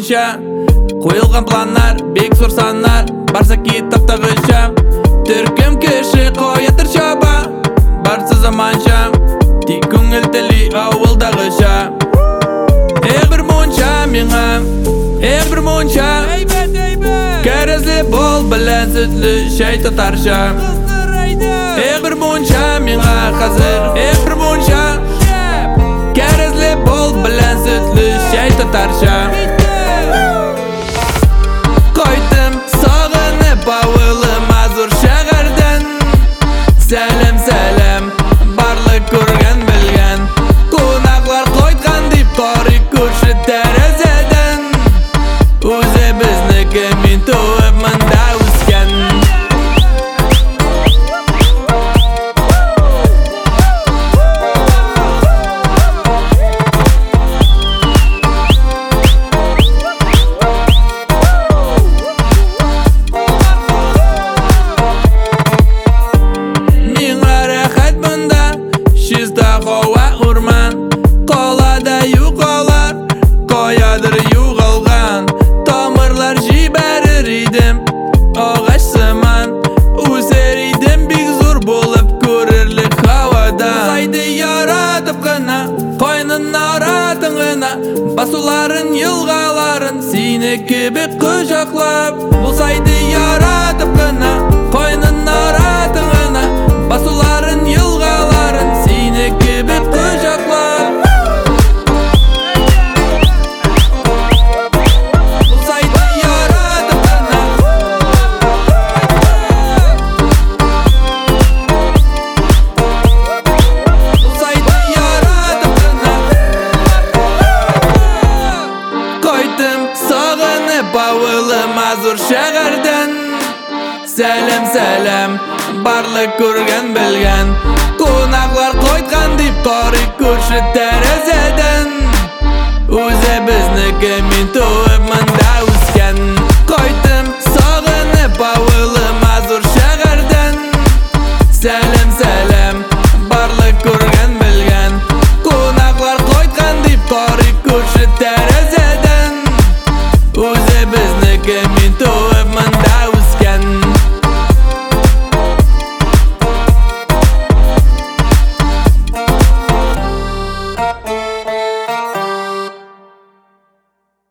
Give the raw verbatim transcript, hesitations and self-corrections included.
boyunca koyulgan planlar, bek zor sanlar, barsa kitapta gülşa. Türküm kişi koyatır şaba, barsa zamanca, tik көңіл тілі ауылда gülşa. Ey bir munca miңa, ey bir munca, kәрізлі бол білән sütlü şey tatarşa. Ey bir munca miңa hazır, ey bir munca, kәрізлі бол біләn sütlü şey tatarşa. Koydum sağınıp avılıma zor şehirden, Selam selam barlık көрген білген, Konaklar koytkan deyip tarih көрші terezeden, Өзі бізнiki min туып мында өскен. Чиста хауа урман, қолада юғалар, қоядыр юғалған, тамырлар жибәрір идім, ағаш сыман, өсер идім бик зор болып көрірлік хавада. Сайды яратып қына, қойнын аратың ғына, басуларын елғаларын сені кебек құшақлап. Болсайды яратып қына, қойнын аратың ғына, басуларын елғаларын сені кебек құшақлап. Болсайды яратып қына, болсайды яратып қына, қойдым сағынып ауылыма зор шәһәрден. Сәлем сәлем барлық көрген білген, Konaklar koytkan deyip tarih көрші terezeden, Өзі бізнiki min туып мында